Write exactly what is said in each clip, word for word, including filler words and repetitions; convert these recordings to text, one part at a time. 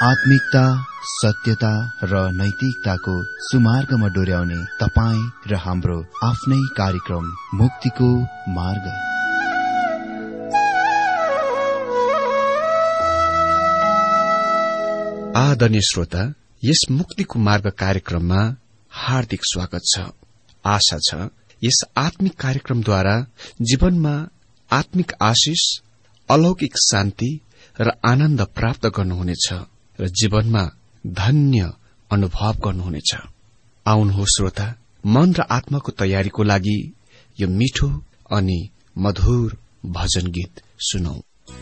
आत्मिकता, सत्यता र नैतिकताको सुमार्गमा डोर्याउने तपाईँ र हाम्रो आफ्नै कार्यक्रम मुक्तिको मार्ग। आदरणीय श्रोता, यस मुक्तिको मार्ग कार्यक्रममा हार्दिक स्वागत छ। आशा छ यस आत्मिक कार्यक्रमद्वारा जीवनमा आत्मिक आशिष, अलौकिक शान्ति र आनन्द प्राप्त गर्नुहुनेछ र जीवनमा धन्य अनुभव गर्नुहुनेछ। आउनुहोस् श्रोता, मन र आत्माको तयारीको लागि यो मिठो अनि मधुर भजन गीत सुनौ।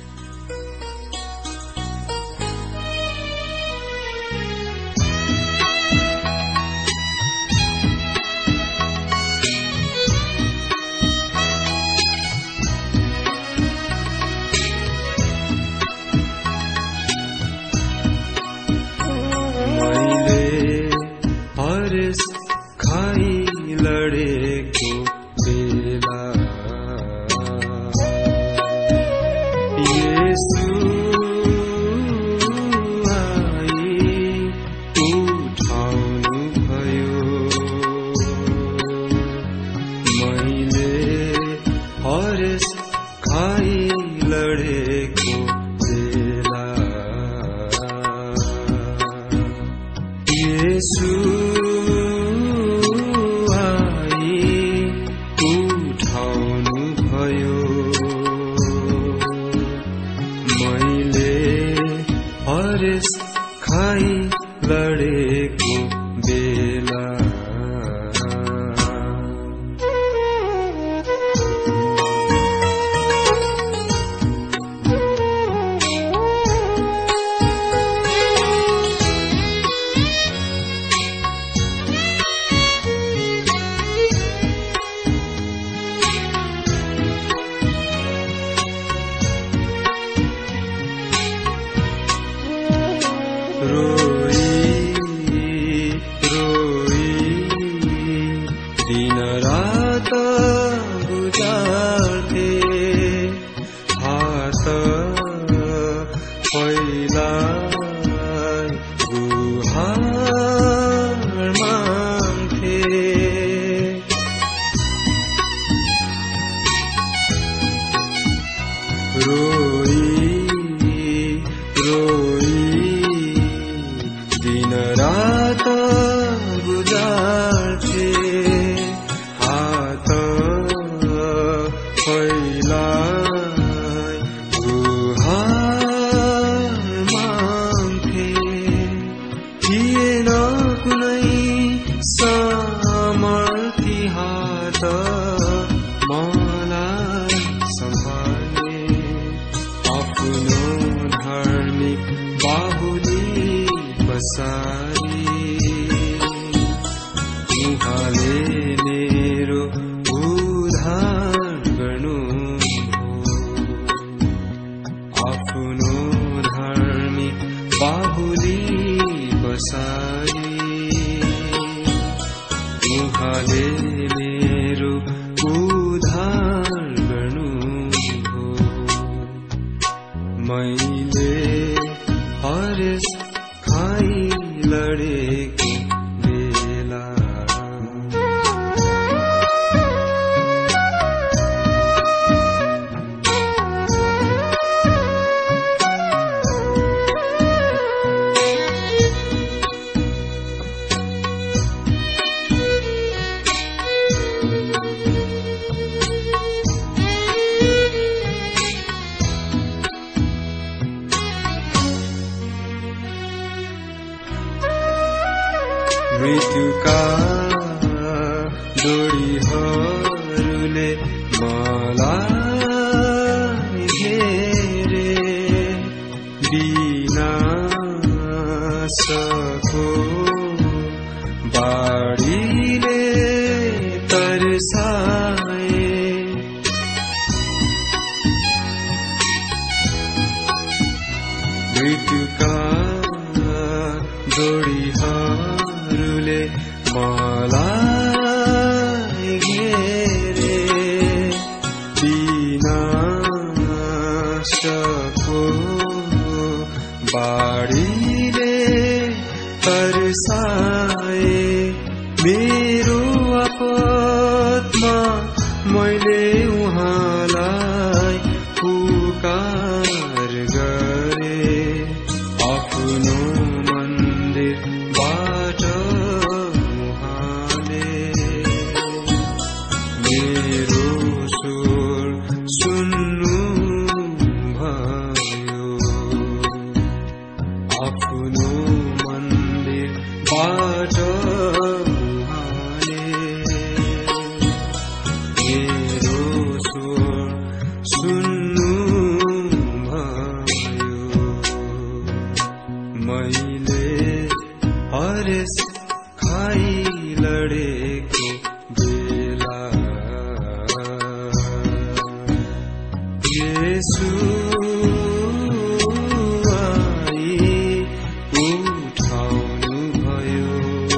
मृत्युका डोरीहरूले मलाई घेरे, विनाशको बाढीले तर्साए। मृत्युका डोरीहरूले मलाई घेरे, विनाशको मेरो आपतमा मैले उहाँलाई पुकार गरे, आफ्नो मन्दिरबाट उहाँले मेरो स्वर सुन्नु भयो, आफ्नो मन्दिरबाट उहाँले मेरो स्वर सुन्नु भयो। मैले हरेस खाइ लडेको बेला येशू आई उठाउनु भयो।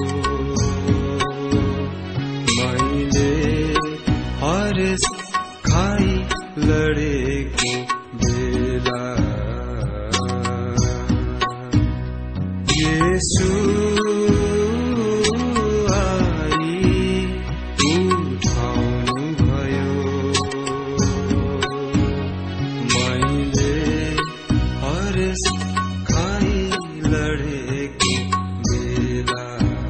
मैले हरेस खाइ लडेको बेला येशू आई उठाउनु भयो। मैले हरेस खाइ लडेको बेला।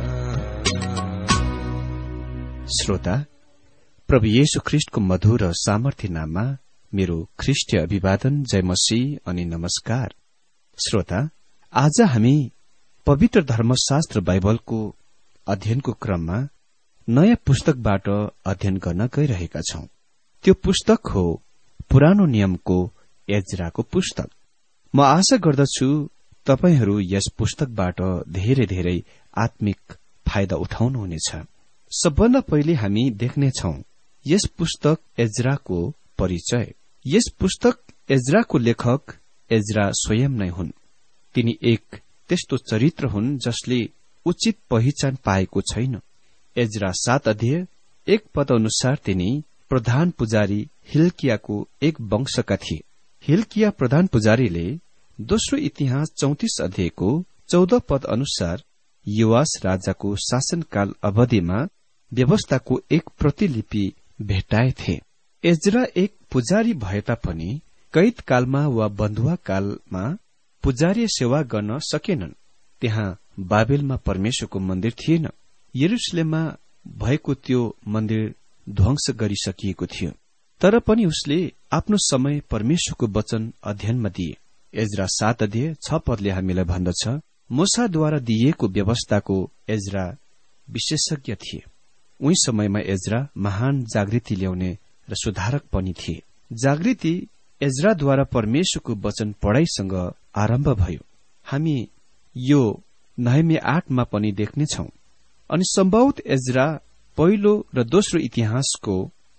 श्रोता, प्रभु येशू ख्रिस्टको मधुर र सामर्थ्य नाममा मेरो ख्रिस्टीय अभिवादन, जय मसीह अनि नमस्कार। श्रोता, आज हामी पवित्र धर्मशास्त्र बाइबलको अध्ययनको क्रममा नयाँ पुस्तकबाट अध्ययन गर्न गइरहेका छौं। त्यो पुस्तक हो पुरानो नियमको एज्राको पुस्तक। म आशा गर्दछु तपाईहरू यस पुस्तकबाट धेरै धेरै आत्मिक फाइदा उठाउनुहुनेछ। सबभन्दा पहिले हामी देख्नेछौं यस पुस्तक एज्राको परिचय। यस पुस्तक एज्राको लेखक एज्रा स्वयं नै हुन्। तिनी एक त्यस्तो चरित्र हुन् जसले उचित पहिचान पाएको छैन। एज्रा सात अध्याय एक पद अनुसार तिनी प्रधान पुजारी हिल्कियाको एक वंशका थिए। हिल्किया प्रधान पुजारीले दोस्रो इतिहास चौतिस अध्यायको चौध पद अनुसार योआस राजाको शासनकाल अवधिमा व्यवस्थाको एक प्रतिलिपि भेटाएथे। एज्रा एक पुजारी भए तापनि कैदकालमा वा बन्धुवाकालमा पुजारीय सेवा गर्न सकेनन्। त्यहाँ बाबेलमा परमेश्वरको मन्दिर थिएन। यरुशलेममा भएको त्यो मन्दिर ध्वंस गरिसकिएको थियो। तर पनि उसले आफ्नो समय परमेश्वरको वचन अध्ययनमा दिए। एज्रा सात अध्याय छ पदले हामीलाई भन्दछ, मूसाद्वारा दिइएको व्यवस्थाको एज्रा विशेषज्ञ थिए। उही समयमा एज्रा महान जागृति ल्याउने र सुधारक पनि थिए। जागृति एज्राद्वारा परमेश्वरको वचन पढ़ाइसँग आरम्भ भयो। हामी यो नहमिया आठमा पनि देख्नेछौं। अनि सम्भवत एज्रा पहिलो र दोस्रो इतिहासको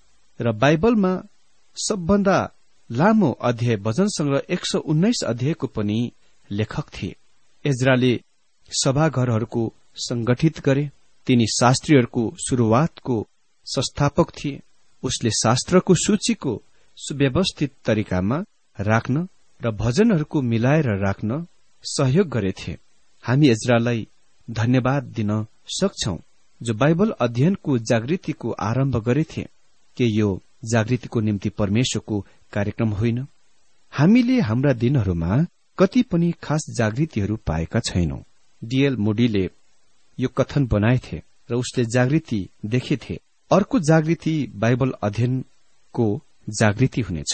र बाइबलमा सबभन्दा लामो अध्याय वचन संग्रह एक सौ उन्नाइस अध्यायको पनि लेखक थिए। एज्राले सभाघरहरूको संगठित गरे। तिनी शास्त्रीहरूको शुरूआतको संस्थापक थिए। उसले शास्त्रको सूचीको सुव्यवस्थित तरिकामा राख्न र भजनहरूको मिलाएर राख्न सहयोग गरेथे। हामी एज्रालाई धन्यवाद दिन सक्छौं जो बाइबल अध्ययनको जागृतिको आरम्भ गरेथे। के यो जागृतिको निम्ति परमेश्वरको कार्यक्रम होइन? हामीले हाम्रा दिनहरूमा कति पनि खास जागृतिहरू पाएका छैनौं। डीएल मोडीले यो कथन बनाएथे र उसले जागृति देखेथे। अर्को जागृति बाइबल अध्ययनको जागृति हुनेछ।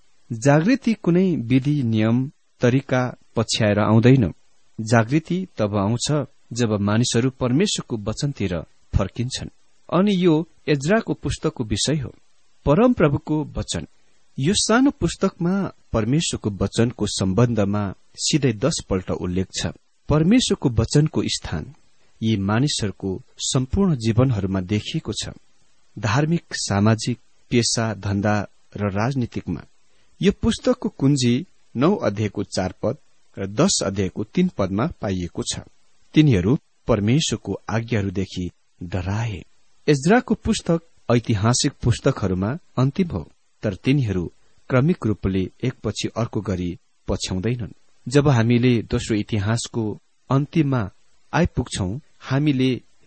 जागृति कुनै विधि नियम तरिका पछ्याएर आउँदैन। जागृति तब आउँछ जब मानिसहरू परमेश्वरको वचनतिर फर्किन्छन्। अनि यो एज्राको पुस्तकको विषय हो, परम प्रभुको वचन। यो सानो पुस्तकमा परमेश्वरको वचनको सम्बन्धमा सिधै दश पल्ट उल्लेख छ। परमेश्वरको वचनको स्थान यी मानिसहरूको सम्पूर्ण जीवनहरूमा देखिएको छ। धार्मिक, सामाजिक, पेशा, धन्दा र राजनीतिकमा। यो पुस्तकको कुञ्जी नौ अध्यायको चार पद र दश अध्यायको तीन पदमा पाइएको छ। तिनीहरू परमेश्वरको आज्ञाहरूदेखि डराए। एज्राको पुस्तक ऐतिहासिक पुस्तकहरूमा अन्तिम हो, तर तिनीहरू क्रमिक रूपले एकपछि अर्को गरी पछ्याउँदैनन्। जब हामीले दोस्रो इतिहासको अन्तिममा आइपुग्छौं, हामीले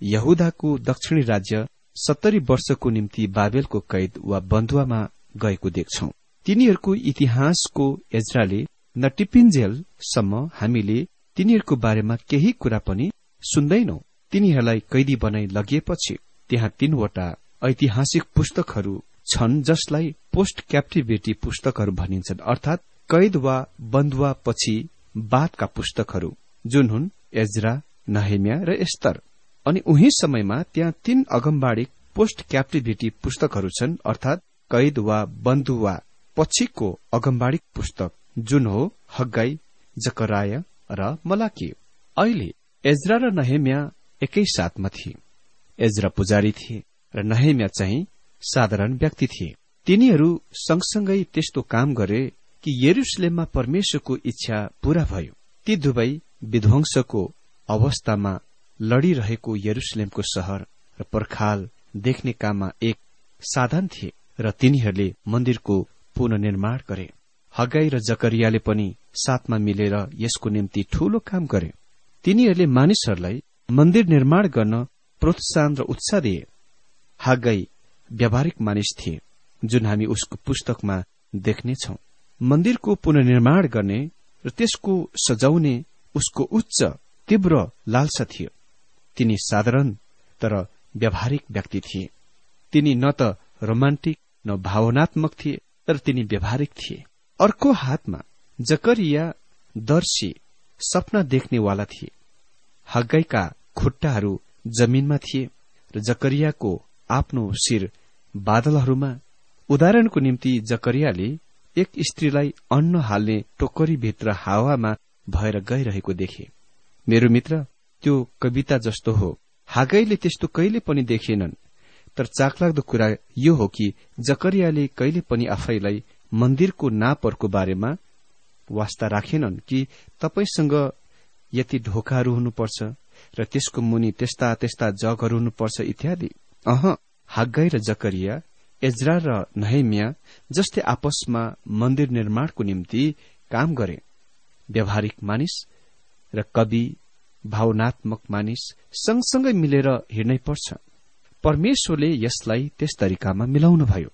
यहूदाको दक्षिणी राज्य सत्तरी वर्षको निम्ति बाबेलको कैद वा बन्धुवामा गएको देख्छौं। तिनीहरूको इतिहासको एज्राले नटिपिन्जेलसम्म हामीले तिनीहरूको बारेमा केही कुरा पनि सुन्दैनौ। तिनीहरूलाई कैदी बनाई लगिएपछि त्यहाँ तीनवटा ऐतिहासिक पुस्तकहरू छन् जसलाई पोस्ट क्याप्टिभिटी पुस्तकहरू भनिन्छन्, अर्थात कैद वा बन्धुवा पछि बादका पुस्तकहरू, जुन हुन् एज्रा, नहेम्या र एस्तर। अनि उही समयमा त्यहाँ तीन अगमबाडी पोस्ट क्याप्टिभिटी पुस्तकहरू छन्, अर्थात कैद वा बन्धुवा पछिको अगमबाडी पुस्तक, जुन हो हग्गाई, जकराया र मलाकी। अहिले एज्रा र नहेम्या एकै साथमा थिए। एज्रा पुजारी थिए र नहेम्या चाहिँ साधारण व्यक्ति थिए। तिनीहरू सँगसँगै त्यस्तो काम गरे कि यरुशलेममा परमेश्वरको इच्छा पूरा भयो। ती दुवै विध्वंसको अवस्थामा लडिरहेको यरुशलेमको शहर र पर्खाल देख्ने काममा एक साधन थिए र तिनीहरूले मन्दिरको पुनर्निर्माण गरे। हग्गाई र जकरियाले पनि साथमा मिलेर यसको निम्ति ठूलो काम गरे। तिनीहरूले मानिसहरूलाई मन्दिर निर्माण गर्न प्रोत्साहन र उत्साह दिए। हग्गाई व्यावहारिक मानिस थिए, जुन हामी उसको पुस्तकमा देख्नेछौं। मन्दिरको पुनर्निर्माण गर्ने र त्यसको सजाउने उसको उच्च तीव्र लालसा थियो। तिनी साधारण तर व्यावहारिक व्यक्ति थिए। तिनी न त रोमान्टिक न भावनात्मक थिए, तर तिनी व्यावहारिक थिए। अर्को हातमा जकरिया दर्शी, सपना देख्नेवाला थिए। हग्गाईका खुट्टाहरू जमिनमा थिए र जकरियाको आफ्नो शिर बादलहरूमा। उदाहरणको निम्ति जकरियाले एक स्त्रीलाई अन्न हाल्ने टोकरीभित्र हावामा भएर गइरहेको देखे। मेरो मित्र, त्यो कविता जस्तो हो। हग्गाईले त्यस्तो कहिले पनि देखेनन्। तर चाखलाग्दो कुरा यो हो कि जकरियाले कहिले पनि आफैलाई मन्दिरको नापहरूको बारेमा वास्ता राखेनन् कि तपाईसँग यति ढोकाहरू हुनुपर्छ र त्यसको मुनि त्यस्ता त्यस्ता जगहरू हुनुपर्छ इत्यादि। अह, हग्गाई र जकरिया, एज्रा र नहेम्या जस्तै आपसमा मन्दिर निर्माणको निम्ति काम गरे। व्यावहारिक मानिस र कवि, भावनात्मक मानिस सँगसँगै मिलेर हिँड्नै पर्छ। परमेश्वरले यसलाई त्यस तरिकामा मिलाउनुभयो।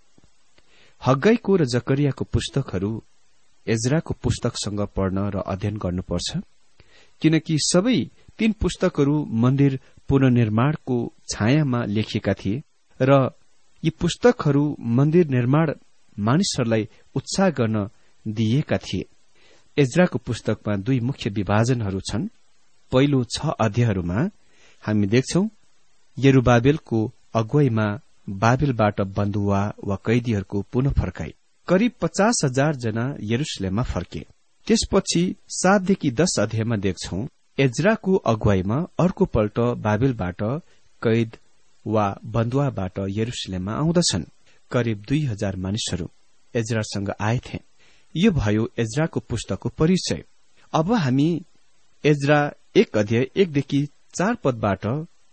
हग्गाईको र जकरियाको पुस्तकहरू एज्राको पुस्तकसँग पढ्न र अध्ययन गर्नुपर्छ, किनकि सबै तीन पुस्तकहरू मन्दिर पुनर्निर्माणको छायामा लेखिएका थिए र यी पुस्तकहरू मन्दिर निर्माण मानिसहरूलाई उत्साह गर्न दिइएका थिए। एज्राको पुस्तकमा दुई मुख्य विभाजनहरू छन्। पहिलो छ अध्यायहरूमा हामी देख्छौं यरुबाबेलको अगुवाईमा बाबेलबाट बन्धुवा वा कैदीहरूको पुनः फर्काई। करिब पचास हजार जना यरुशलेममा फर्के। त्यसपछि सातदेखि दश अध्यायमा देख्छौं एज्राको अगुवाईमा अर्को पल्ट बाबेलबाट कैद वा बन्धुवाबाट यरुशलेममा आउँदछन्। करिब दुई हजार मानिसहरू एज्रासँग आएथे। यो भयो एज्राको पुस्तकको परिचय। अब हामी एज्रा एक अध्याय एकदेखि चार पदबाट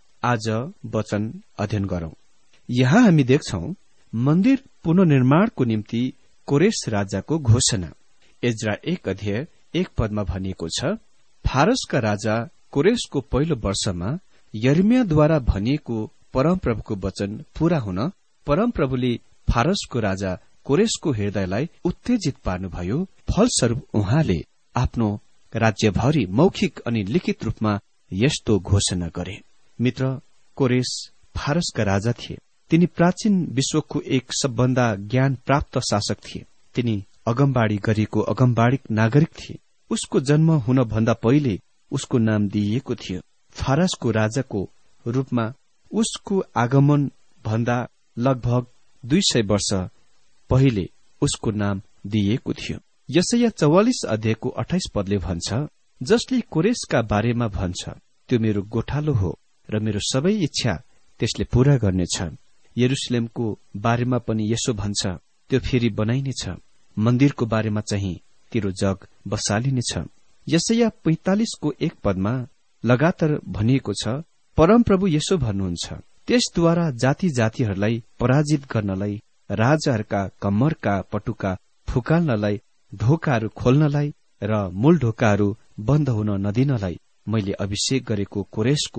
आज वचन अध्ययन गरौं। यहाँ हामी देख्छौं मन्दिर पुनर्निर्माणको निम्ति कोरेश राजाको घोषणा। एज्रा एक अध्याय एक पदमा भनिएको छ, फारसका राजा कोरेशको पहिलो वर्षमा यर्मियाद्वारा भनिएको परमप्रभुको वचन पूरा हुन परमप्रभुले फारसको राजा कोरेशको हृदयलाई उत्तेजित पार्नुभयो। फलस्वरूप उहाँले आफ्नो राज्यभरि मौखिक अनि लिखित रूपमा यस्तो घोषणा गरे। मित्र, कोरेश फारसका राजा थिए। तिनी प्राचीन विश्वको एक सबभन्दा ज्ञान प्राप्त शासक थिए। तिनी अगमबाडी गरिएको अगमबाडी नागरिक थिए। उसको जन्म हुनभन्दा पहिले उसको नाम दिइएको थियो। फारसको राजाको रूपमा उसको आगमन भन्दा लगभग दुई सय वर्ष पहिले उसको नाम दिइएको थियो। यशाया चौवालिस अध्यायको अठाइस पदले भन्छ, जसले कोरेशका बारेमा भन्छ, त्यो मेरो गोठालो हो र मेरो सबै इच्छा त्यसले पूरा गर्नेछ। यरुशलेमको बारेमा पनि यसो भन्छ, त्यो फेरि बनाइनेछ। मन्दिरको बारेमा चाहिँ तेरो जग बसालिनेछ। यशाया पैंतालिसको एक पदमा लगातार भनिएको छ, परमप्रभु यसो भन्नुहुन्छ, त्यसद्वारा जाति जातिहरूलाई पराजित गर्नलाई, राजाहरूका कम्मरका पटुका फुकाल्नलाई, ढोकाहरू खोल्नलाई र मूल ढोकाहरू बन्द हुन नदिनलाई मैले अभिषेक गरेको कोरेशको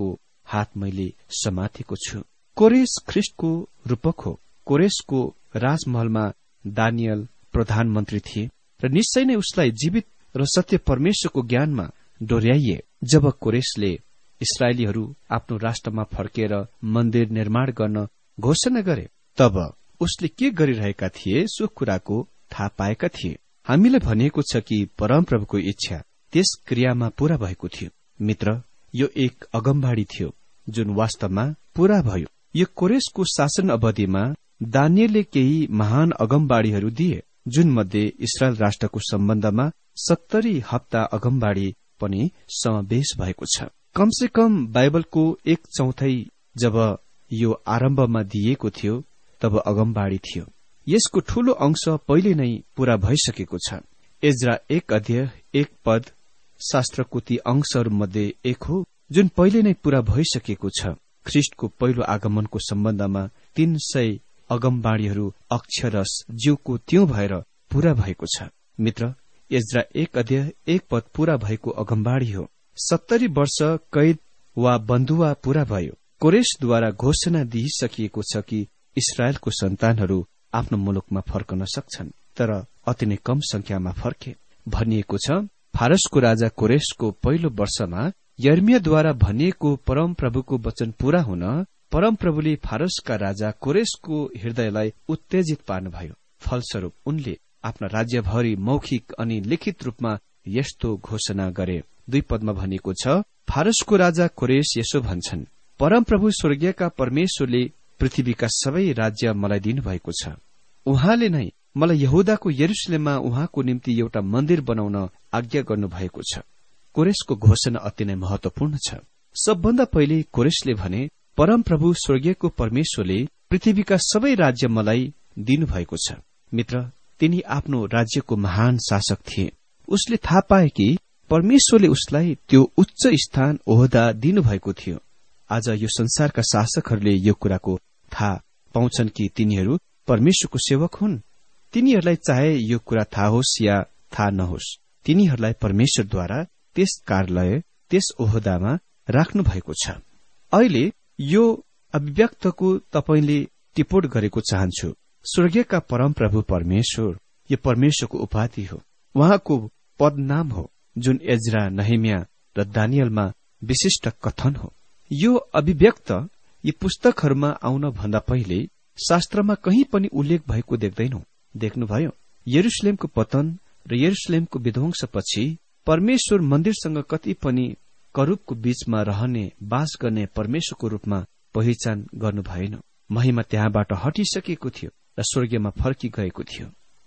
हात मैले समातेको छु। कोरेश ख्रिस्टको रूपक हो। कोरेशको राजमहलमा दानियल प्रधानमन्त्री थिए र निश्चय नै उसलाई जीवित र सत्य परमेश्वरको ज्ञानमा डोर्याइए। जब कोरेशले इस्राएलीहरू आफ्नो राष्ट्रमा फर्केर मन्दिर निर्माण गर्न घोषणा गरे, तब उसले के गरिरहेका थिए सो कुराको थाहा पाएका थिए। हामीलाई भनिएको छ कि परमप्रभुको इच्छा त्यस क्रियामा पूरा भएको थियो। मित्र, यो एक अगमबाडी थियो जुन वास्तवमा पूरा भयो। यो कोरेशको शासन अवधिमा दानियलले केही महान अगमबाडीहरू दिए, जुन मध्ये इस्रायल राष्ट्रको सम्बन्धमा सत्तरी हप्ता अगमबाडी पनि समावेश भएको छ। कमसे कम बाइबलको एक चौथाई जब यो आरम्भमा दिइएको थियो तब अगमबाडी थियो। यसको ठूलो अंश पहिले नै पूरा भइसकेको छ। एज्रा एक अध्याय एक पद शास्त्रको ती अंशहरूमध्ये एक हो जुन पहिले नै पूरा भइसकेको छ। ख्रिस्टको पहिलो आगमनको सम्बन्धमा तीन सय अगमबाडीहरू अक्षरश ज्यूको त्यो भएर पूरा भएको छ। मित्र, एज्रा एक अध्याय एक पद पूरा भएको अगमबाडी हो। सत्तरी वर्ष कैद वा बन्धुवा पूरा भयो। कोरेशद्वारा घोषणा दिइसकिएको छ कि इस्राएलको सन्तानहरू आफ्नो मुलुकमा फर्कन सक्छन्, तर अति नै कम संख्यामा फर्के। भनिएको छ, फारसको राजा कोरेशको पहिलो वर्षमा यर्मियाद्वारा भनिएको परमप्रभुको वचन पूरा हुन परमप्रभुले फारसका राजा कोरेशको हृदयलाई उत्तेजित पार्नुभयो। फलस्वरूप उनले आफ्ना राज्यभरि मौखिक अनि लिखित रूपमा यस्तो घोषणा गरे। दुई पदमा भनिएको छ, फारसको राजा कोरेश यसो भन्छन्, परमप्रभु स्वर्गीयका परमेश्वरले पृथ्वीका सबै राज्य मलाई दिनुभएको छ। उहाँले नै मलाई यहूदाको यरुशलेममा उहाँको निम्ति एउटा मन्दिर बनाउन आज्ञा गर्नुभएको छ। कोरेशको घोषणा अति नै महत्वपूर्ण छ। सबभन्दा पहिले कोरेशले भने, परमप्रभु स्वर्गीयको परमेश्वरले पृथ्वीका सबै राज्य मलाई दिनुभएको छ। मित्र, तिनी आफ्नो राज्यको महान शासक थिए। उसले थाहा पाए कि परमेश्वरले उसलाई त्यो उच्च स्थान ओहदा दिनुभएको थियो। आज यो संसारका शासकहरूले यो कुराको थाहा पाउँछन् कि तिनीहरू परमेश्वरको सेवक हुन्। तिनीहरूलाई चाहे यो कुरा थाहा होस् या थाहा नहोस्, तिनीहरूलाई परमेश्वरद्वारा त्यस कार्यालय, त्यस ओहदामा राख्नु भएको छ। अहिले यो अभिव्यक्तको तपाईले टिप्पण गरेको चाहन्छु। स्वर्गीयका परमप्रभु परमेश्वर यो परमेश्वरको उपाधि हो, उहाँको पदनाम हो, जुन एज्रा, नहेमिया र दानियलमा विशिष्ट कथन हो। यो अभिव्यक्त यी पुस्तकहरूमा आउन भन्दा पहिले शास्त्रमा कहीँ पनि उल्लेख भएको देख्दैनौ। देख्नुभयो, यरुशलेमको पतन र यरुशलेमको विध्वंसपछि परमेश्वर मन्दिरसँग कति पनि करूबको बीचमा रहने, बास गर्ने परमेश्वरको रूपमा पहिचान गर्नु भएन। महिमा त्यहाँबाट हटिसकेको थियो र स्वर्गीयमा फर्की गएको थियो।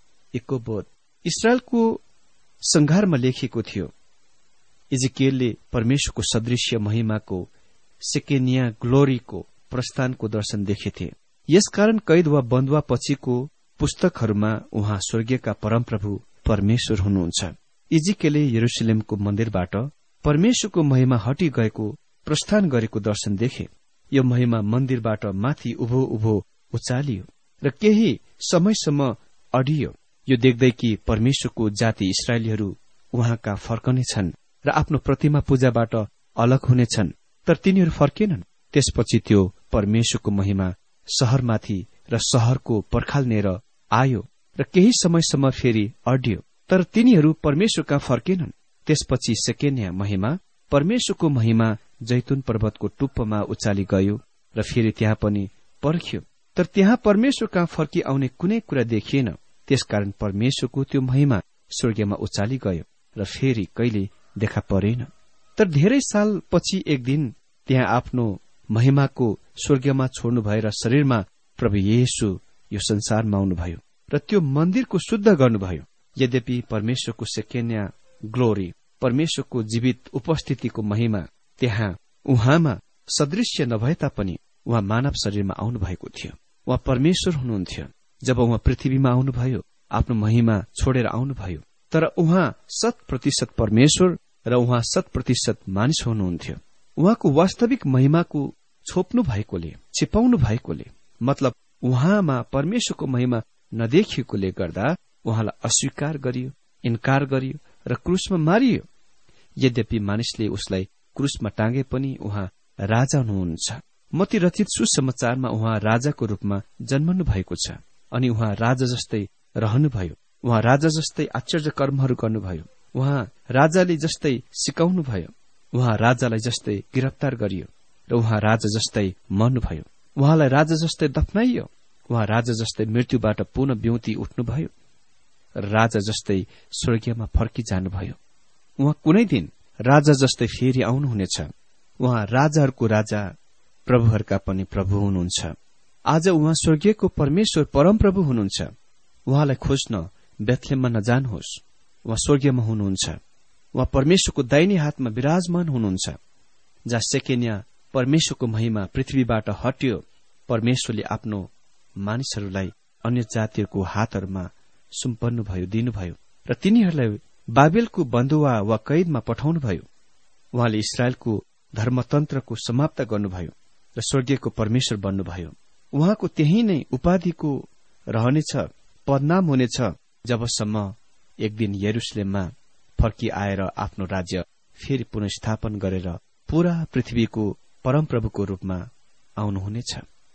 इकोबोध इस्राएलको संघारमा लेखिएको थियो। इजिकियलले परमेश्वरको सदृश्य महिमाको सेकेनिया ग्लोरीको प्रस्थानको दर्शन देखेथे। यसकारण कैद वा बन्धुवा पछिको पुस्तकहरूमा उहाँ स्वर्गीयका परमप्रभु परमेश्वर हुनुहुन्छ। इजिकियलले यरुशलेमको मन्दिरबाट परमेश्वरको महिमा हटि गएको प्रस्थान गरेको दर्शन देखे। यो महिमा मन्दिरबाट माथि उभो उभो उचालियो र केही समयसम्म अडियो। यो देख्दै कि परमेश्वरको जाति इस्राएलीहरू उहाँका फर्कनेछन् र आफ्नो प्रतिमा पूजाबाट अलग हुनेछन्, तर तिनीहरू फर्केनन्। त्यसपछि त्यो परमेश्वरको महिमा शहरमाथि र शहरको पर्खाल्नेर आयो र केही समयसम्म फेरि अड्यो, तर तिनीहरू परमेश्वरका फर्केनन्। त्यसपछि सेकेन्या महिमा, परमेश्वरको महिमा जैतुन पर्वतको टुप्पोमा उचाली गयो र फेरि त्यहाँ पनि पर्ख्यो, तर त्यहाँ परमेश्वरका फर्की आउने कुनै कुरा देखिएन। त्यसकारण परमेश्वरको त्यो महिमा स्वर्गीयमा उचाली गयो र फेरि कहिले देखा परेन। तर धेरै साल पछि एक दिन त्यहाँ आफ्नो महिमाको स्वर्गीयमा छोड्नु भएर शरीरमा प्रभु येशू यो संसारमा आउनुभयो र त्यो मन्दिरको शुद्ध गर्नुभयो। यद्यपि परमेश्वरको सेकेन्या ग्लोरी, परमेश्वरको जीवित उपस्थितिको महिमा त्यहाँ उहाँमा सदृश्य नभए तापनि उहाँ मानव शरीरमा आउनु भएको थियो। उहाँ परमेश्वर हुनुहुन्थ्यो। जब उहाँ पृथ्वीमा आउनुभयो, आफ्नो महिमा छोडेर आउनुभयो, तर उहाँ शत प्रतिशत परमेश्वर र उहाँ शत प्रतिशत मानिस हुनुहुन्थ्यो। उहाँको वास्तविक महिमाको छोप्नु भएकोले, छिपाउनु भएकोले, मतलब उहाँमा परमेश्वरको महिमा नदेखिएकोले गर्दा उहाँलाई अस्वीकार गरियो, इन्कार गरियो र क्रुसमा मारियो। यद्यपि मानिसले उसलाई क्रुसमा टाँगे पनि उहाँ राजा हुनुहुन्छ। मत्ती रचित सुसमाचारमा उहाँ राजाको रूपमा जन्मनु भएको छ अनि उहाँ राजा जस्तै रहनुभयो। उहाँ राजा जस्तै आश्चर्य कर्महरू गर्नुभयो। उहाँ राजाले जस्तै सिकाउनुभयो। उहाँ राजालाई जस्तै गिरफ्तार गरियो र उहाँ राजा जस्तै मर्नुभयो। उहाँलाई राजा जस्तै दफनाइयो। उहाँ राजा जस्तै मृत्युबाट पुनः बिउती उठ्नुभयो। राजा जस्तै स्वर्गीयमा फर्किजानुभयो। उहाँ कुनै दिन राजा जस्तै फेरि आउनुहुनेछ। उहाँ राजाहरूको राजा, प्रभुहरूका पनि प्रभु हुनुहुन्छ। आज उहाँ स्वर्गीयको परमेश्वर परमप्रभु हुनुहुन्छ। उहाँलाई खोज्न बेथलेममा नजानुहोस्। उहाँ स्वर्गीयमा हुनुहुन्छ। उहाँ परमेश्वरको दाहिने हातमा विराजमान हुनुहुन्छ। जहाँ सेकेन्या परमेश्वरको महिमा पृथ्वीबाट हट्यो, परमेश्वरले आफ्नो मानिसहरूलाई अन्य जातिहरूको हातहरूमा सुम्पन्नुभयो, दिनुभयो र तिनीहरूलाई बाबेलको बन्दुवा वा कैदमा पठाउनुभयो। उहाँले इस्राएलको धर्मतन्त्रको समाप्त गर्नुभयो र स्वर्गीयको परमेश्वर बन्नुभयो। उहाँको त्यही नै उपाधिको रहनेछ, पदनाम हुनेछ, जबसम्म एक दिन यरुशलेममा फर्किआएर आफ्नो राज्य फेरि पुनस्थापन गरेर पूरा पृथ्वीको परमप्रभुको रूपमा आउनुहुनेछ।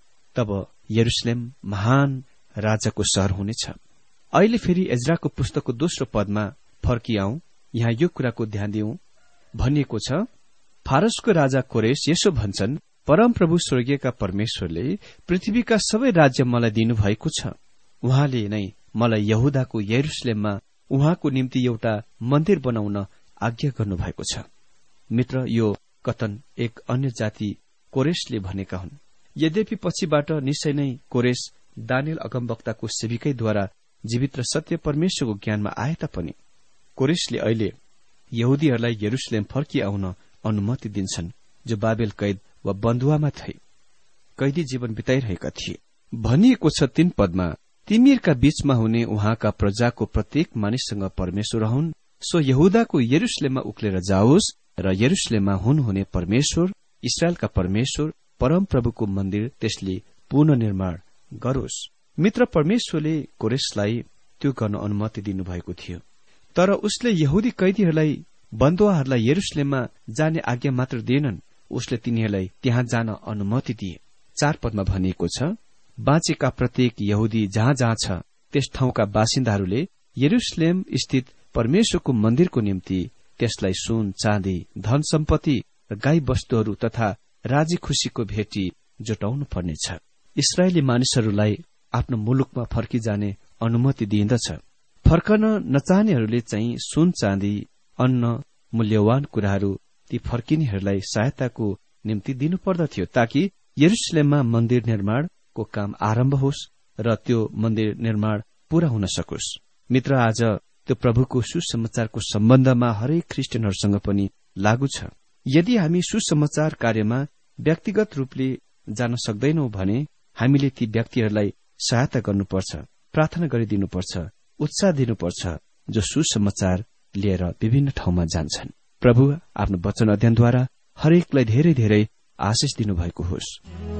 तब यरुशलेम महान राजाको शहर हुनेछ। अहिले फेरि एज्राको पुस्तकको दोस्रो पदमा फर्किआऊ, यहाँ यो कुराको ध्यान दिउँ। भनिएको छ, फारसको राजा कोरेश यसो भन्छन्, परमप्रभु स्वर्गीयका परमेश्वरले पृथ्वीका सबै राज्य मलाई दिनुभएको छ। उहाँले नै मलाई यहुदाको यरुशलेममा उहाँको निम्ति एउटा मन्दिर बनाउन आज्ञा गर्नुभएको छ। मित्र, यो कथन एक अन्य जाति कोरेशले भनेका हुन्। यद्यपि पछिबाट निश्चय नै कोरेश दानियल अगमवक्ताको सेविकैद्वारा जीवित र सत्य परमेश्वरको ज्ञानमा आए तापनि कोरेशले अहिले यहुदीहरूलाई यरुशलेम फर्किआउन अनुमति दिन्छन्, जो बाबेल कैद वा बन्दुवामा थिए, कैदी जीवन बिताइरहेका थिए। भनिएको छ तीन पदमा, तिमीहरूका बीचमा हुने उहाँका प्रजाको प्रत्येक मानिससँग परमेश्वर रहन्, सो यहुदाको यरुशलेममा उक्लेर जाओस् र यरुशलेममा हुनुहुने परमेश्वर, इस्राएलका परमेश्वर, परमप्रभुको मन्दिर त्यसले पुनर्निर्माण गरोस्। मित्र, परमेश्वरले कोरेशलाई त्यो गर्न अनुमति दिनुभएको थियो, तर उसले यहुदी कैदीहरूलाई, बन्दुवाहरूलाई यरुशलेममा जाने आज्ञा मात्र दिएनन्, उसले तिनीहरूलाई त्यहाँ जान अनुमति दिए। चार पदमा भनिएको छ, बाँचेका प्रत्येक यहुदी जहाँ जहाँ छ त्यस ठाउँका बासिन्दाहरूले यरुशलेम स्थित परमेश्वरको मन्दिरको निम्ति त्यसलाई सुन, चाँदी, धन सम्पत्ति र गाई वस्तुहरू तथा राजी खुशीको भेटी जुटाउनु पर्नेछ। इस्राएली मानिसहरूलाई आफ्नो मुलुकमा फर्किजाने अनुमति दिइन्दछ। फर्कन नचाहनेहरूले चाहिँ सुन, चाँदी, अन्न, मूल्यवान कुराहरू ती फर्किनेहरूलाई सहायताको निम्ति दिनुपर्दथ्यो, ताकि यरुशलेममा मन्दिर निर्माणको काम आरम्भ होस् र त्यो मन्दिर निर्माण पूरा हुन सकोस्। मित्र, आज त्यो प्रभुको सुसमाचारको सम्बन्धमा हरेक ख्रिस्टियनहरूसँग पनि लागू छ। यदि हामी सुसमाचार कार्यमा व्यक्तिगत रूपले जान सक्दैनौं भने हामीले ती व्यक्तिहरूलाई सहायता गर्नुपर्छ, प्रार्थना गरिदिनुपर्छ, उत्साह दिनुपर्छ, जो सुसमाचार लिएर विभिन्न ठाउँमा जान्छन्। प्रभु आफ्नो वचन अध्ययनद्वारा हरेकलाई धेरै धेरै आशिष दिनुभएको होस्।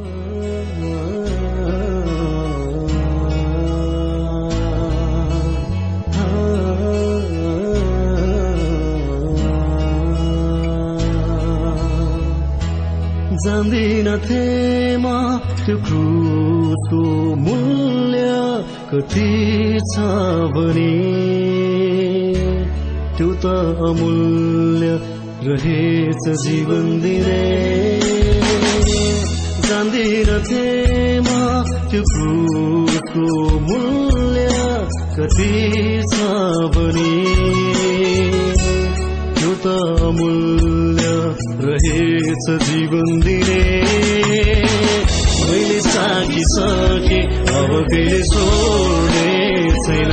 जान्दिनथे म त्यो क्रुसको मूल्य कति छ भने, त्यो त अमूल्य रहेछ जीवन दिने। जान्दिनथे म त्यो क्रुसको मूल्य कति छ भने, त्यो त अमूल्य रहेछ जीवन दिने। मैले साकिसके अब कहिले छोड्ने छैन,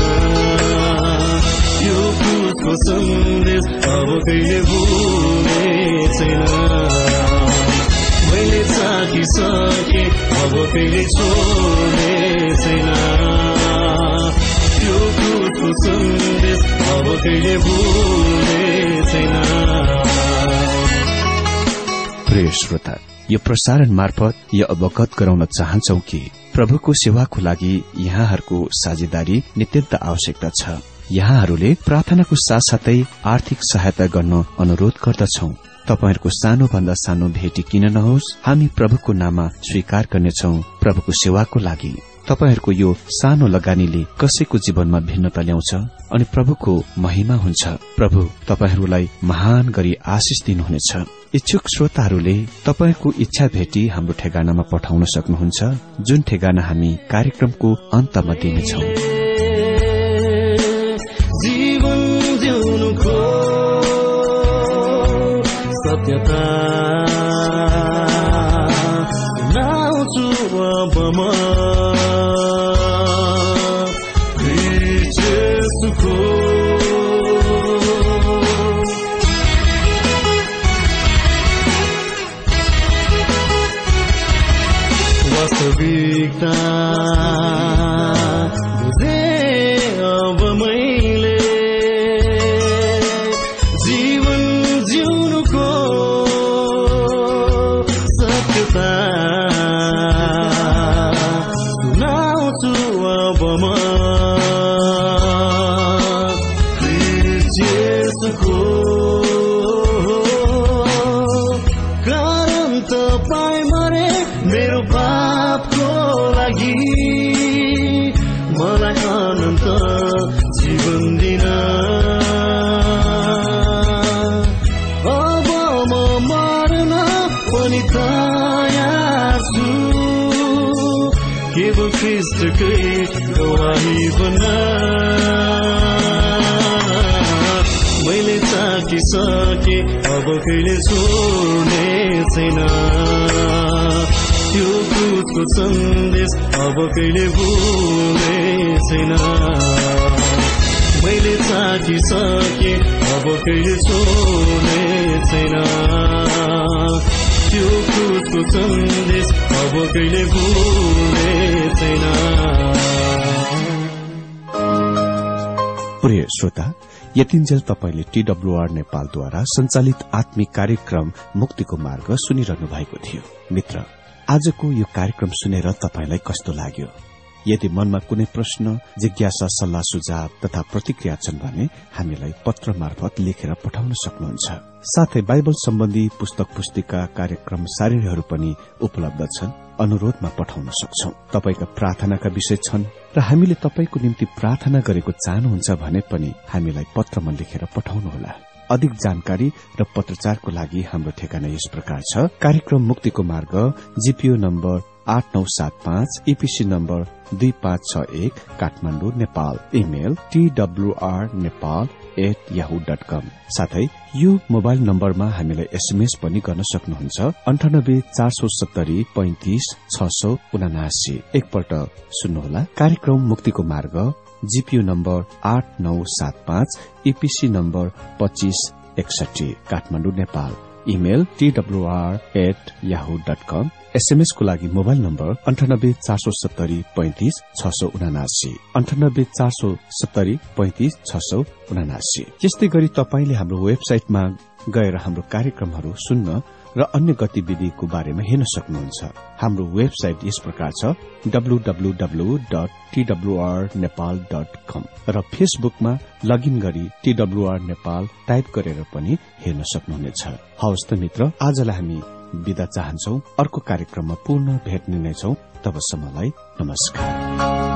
यो क्रुसको सन्देश अब कहिले भुल्ने छैन। मैले साकिसके अब कहिले छोड्ने छैन, यो क्रुसको सन्देश अब कहिले भुल्ने छैन। प्रिय श्रोता, यो प्रसारण मार्फत यो अवगत गराउन चाहन्छौ कि प्रभुको सेवाको लागि यहाँहरूको साझेदारी नित्यन्त आवश्यकता छ। यहाँहरूले प्रार्थनाको साथसाथै आर्थिक सहायता गर्न अनुरोध गर्दछौ। तपाईहरूको सानो भन्दा सानो भेटी किन नहोस्, हामी प्रभुको नाममा स्वीकार गर्नेछौ प्रभुको सेवाको लागि। तपाईहरूको यो सानो लगानीले कसैको जीवनमा भिन्नता ल्याउँछ अनि प्रभुको महिमा हुन्छ। प्रभु तपाईहरूलाई महान गरी आशिष दिनुहुनेछ। इच्छुक श्रोताहरूले तपाईको इच्छा भेटी हाम्रो ठेगानामा पठाउन सक्नुहुन्छ, जुन ठेगाना हामी कार्यक्रमको अन्तमा दिनेछौ। जीवन जिउनुको सत्यता लाउँछु अब म ख्रीष्टको वास्तविकता बुझे अब मैले जीवन जिउनुको सत्यता सुनाउँछु अब म ख्रीष्टको। कारण तपाईँ मरे मेरो पापको लागि, मलाई अनन्त जीवन दिन। अब म मर्न पनि तयार छु, केवल ख्रीष्टकै गवाही बन्न। मैले चाखिसके अब कहिले छोड्ने छैन, त्यो क्रुसको सन्देश अब कहिले भुल्ने छैन। मैले चाखिसके अब कहिले छोड्ने छैन, त्यो क्रुसको सन्देश अब कहिले भुल्ने छैन। प्रिय श्रोता, यतिन्जेल तपाईले टीडब्ल्यूआर नेपालद्वारा संचालित आत्मिक कार्यक्रम मुक्तिको मार्ग सुनिरहनु भएको थियो। मित्र, आजको यो कार्यक्रम सुनेर तपाईलाई कस्तो लाग्यो? यदि मनमा कुनै प्रश्न, जिज्ञासा, सल्लाह सुझाव तथा प्रतिक्रिया छन् भने हामीलाई पत्र मार्फत लेखेर पठाउन सक्नुहुन्छ। साथै बाइबल सम्बन्धी पुस्तक पुस्तिका, कार्यक्रम सारिहरू पनि उपलब्ध छन्, अनुरोधमा पठाउन सक्छौ। तपाईका प्रार्थनाका विषय छन् र हामीले तपाईको निम्ति प्रार्थना गरेको चाहनुहुन्छ भने पनि हामीलाई पत्रमा लेखेर पठाउनुहोला। अधिक जानकारी र पत्रचारको लागि हाम्रो ठेगाना यस प्रकार छ। कार्यक्रम मुक्तिको मार्ग, जीपीओ नम्बर आठ नौ सात पाँच, ईपीसी नम्बर दुई पाँच छ एक, Kathmandu, Nepal. Email TWR Nepal at Yahoo dot com. साथै यो मोबाइल नम्बरमा हामीलाई एसएमएस पनि गर्न सक्नुहुन्छ, अन्ठानब्बे चार सौ सत्तरी पैंतिस छ सौ उनासी। एकपल्ट सुन्नुहोला। कार्यक्रम मुक्तिको मार्ग, जीपीओ नम्बर आठ नौ सात पाँच, ईपीसी नम्बर पच्चीस एकसठी, Kathmandu, Nepal. Email TWR at Yahoo dot com. SMS को लागि मोबाइल नम्बर अन्ठानब्बे चार सौ सत्तरी पैंतिस छ सौ उनासी, अन्ठानब्बे चार सौ सत्तरी पैंतिस छ सौ उनासी। यस्तै गरी तपाईले हाम्रो वेबसाइटमा गएर हाम्रो कार्यक्रमहरू सुन्न र अन्य गतिविधिको बारेमा हेर्न सक्नुहुन्छ। हाम्रो वेबसाइट यस प्रकार छ, W W W dot TWR Nepal dot com, र फेसबुकमा लगइन गरी टीडब्ल्यूआर नेपाल टाइप गरेर पनि हेर्न सक्नुहुनेछ। हवस् त मित्र, आजलाई हामी बिदा चाहन्छौ। अर्को कार्यक्रममा पुनः भेट्ने नै छौं। तबसम्मलाई नमस्कार।